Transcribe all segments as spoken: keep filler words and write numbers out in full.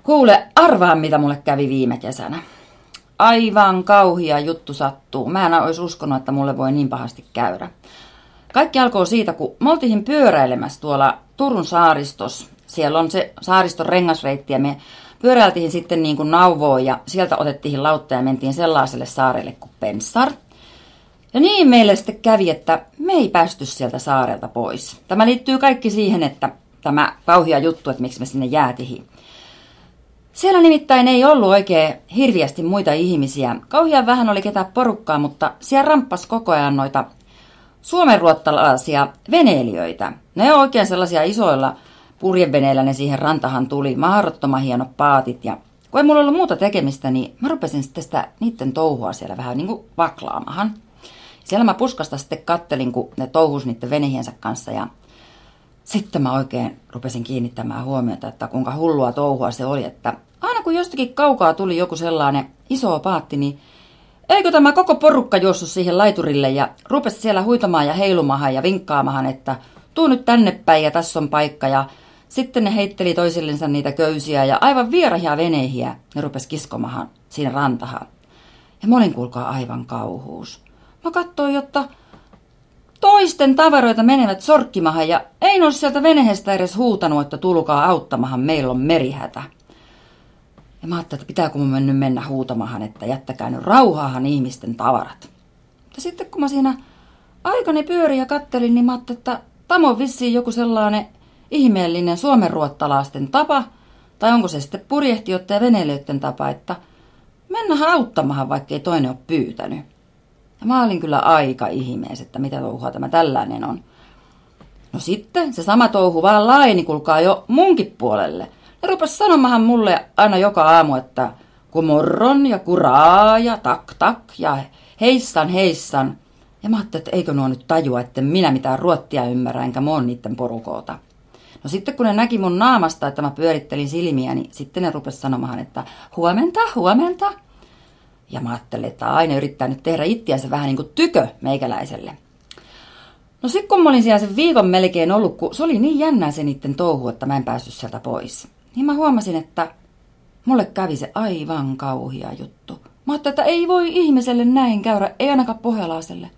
Kuule, arvaa mitä mulle kävi viime kesänä. Aivan kauhia juttu sattuu. Mä en olisi uskonut, että mulle voi niin pahasti käydä. Kaikki alkoi siitä, kun me oltiin pyöräilemässä tuolla Turun saaristos. Siellä on se saariston rengasreitti ja me pyöräiltiin sitten niin kuin nauvoon ja sieltä otettiin lautta ja mentiin sellaiselle saarelle kuin Penssar. Ja niin meille sitten kävi, että me ei päästy sieltä saarelta pois. Tämä liittyy kaikki siihen, että tämä kauhia juttu, että miksi me sinne jäätihin. Siellä nimittäin ei ollut oikein hirviästi muita ihmisiä. Kauhean vähän oli ketään porukkaa, mutta siellä ramppas koko ajan noita suomenruottalaisia veneilijöitä. Ne on oikein sellaisia isoilla purjeveneillä, ne siihen rantahan tuli. Mahdottoman hienot paatit. Ja kun ei mulla ollut muuta tekemistä, niin mä rupesin sitten sitä niiden touhua siellä vähän niin kuin vaklaamahan. Siellä mä puskasta sitten kattelin, kun ne touhus niiden venehiensä kanssa ja sitten mä oikein rupesin kiinnittämään huomiota, että kuinka hullua touhua se oli, että aina kun jostakin kaukaa tuli joku sellainen iso paatti, niin eikö tämä koko porukka juossut siihen laiturille ja rupesi siellä huitamaan ja heilumahan ja vinkkaamahan, että tuu nyt tänne päin ja tässä on paikka. Ja sitten ne heitteli toisillensa niitä köysiä ja aivan vierahia veneihiä ne rupesi kiskomahan siinä rantahan. Ja mä olin kuulkaa aivan kauhuus. Mä katsoin, jotta toisten tavaroita menevät sorkkimahan ja ei ole sieltä venehestä edes huutanut, että tulkaa auttamahan, meillä on merihätä. Ja mä ajattelin, että pitääkö mun mennyt mennä huutamahan, että jättäkää nyt rauhaahan ihmisten tavarat. Ja sitten kun mä siinä aikani pyörin ja kattelin, niin mä ajattelin, että tämä on vissiin joku sellainen ihmeellinen suomenruottalaisten tapa, tai onko se sitten purjehtijoiden ja veneilijöiden tapa, että mennähän auttamahan, vaikka ei toinen ole pyytänyt. Ja mä olin kyllä aika ihmeessä, että mitä touhua tämä tällainen on. No sitten se sama touhu vaan laajeni, kulkaa jo munkin puolelle. Ne rupesi sanomahan mulle aina joka aamu, että kumorron ja kuraa ja tak tak ja heissan heissan. Ja mä ajattelin, että eikö nuo nyt tajua, että minä mitään ruottia ymmärrä, enkä mä oon niitten porukoota. No sitten kun ne näki mun naamasta, että mä pyörittelin silmiä, niin sitten ne rupesi sanomahan, että huomenta, huomenta. Ja mä ajattelin, että aina yrittää nyt tehdä ittiänsä vähän niin kuin tykö meikäläiselle. No sit kun mä olin siellä sen viikon melkein ollut, kun se oli niin jännää se niitten touhu, että mä en päässyt sieltä pois. Niin mä huomasin, että mulle kävi se aivan kauhia juttu. Mä ajattelin, että ei voi ihmiselle näin käydä, ei ainakaan pohjalaiselle.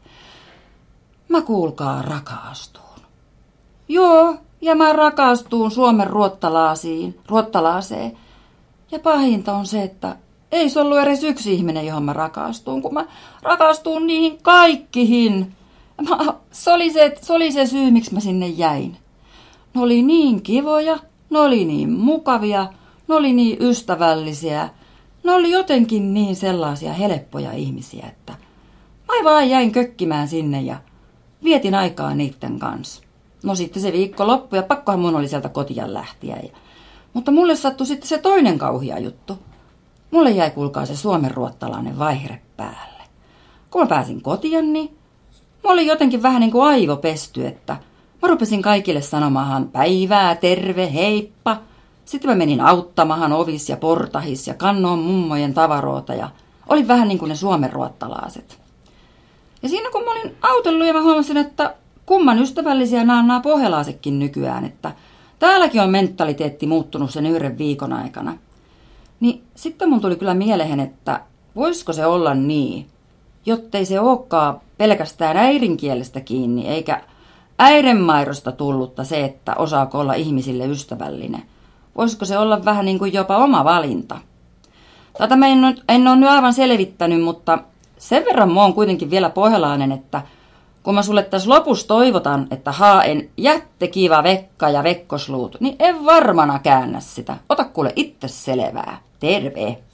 Mä kuulkaa rakastuun. Joo, ja mä rakastuun Suomen ruottalaasiin, ruottalaaseen. Ja pahinta on se, että ei se ollut edes yksi ihminen, johon mä rakastuun, kun mä rakastuun niihin kaikkihin. Mä, se, oli se, se oli se syy, miksi mä sinne jäin. Ne oli niin kivoja, ne oli niin mukavia, ne oli niin ystävällisiä. Ne oli jotenkin niin sellaisia helppoja ihmisiä, että mä vaan jäin kökkimään sinne ja vietin aikaa niiden kanssa. No sitten se viikko loppui ja pakkohan mun oli sieltä kotiin lähtiä. Mutta mulle sattui sitten se toinen kauhia juttu. Mulle jäi kuulkaa se suomenruottalainen vaihde päälle. Kun mä pääsin kotiin, niin mä olin jotenkin vähän niin kuin aivopesty, että mä rupesin kaikille sanomahan päivää, terve, heippa. Sitten mä menin auttamahan ovis ja portahis ja kannoon mummojen tavaroita ja olin vähän niin kuin ne suomenruottalaiset. Ja siinä kun mä olin autellut ja mä huomasin, että kumman ystävällisiä nämä on nämä pohjalaisetkin nykyään, että täälläkin on mentaliteetti muuttunut sen yhden viikon aikana. Niin sitten mun tuli kyllä mieleen, että voisiko se olla niin, jottei se olekaan pelkästään äidinkielestä kiinni, eikä äidenmaidosta tullutta se, että osaako olla ihmisille ystävällinen. Voisiko se olla vähän niin kuin jopa oma valinta? Tätä mä en, en ole nyt aivan selvittänyt, mutta sen verran mä oon kuitenkin vielä pohjalainen, että kun mä sulle tässä lopussa toivotan, että haen jättekiva vekka ja vekkosluut, niin en varmana käännä sitä. Ota kuule itse selvää. Terve!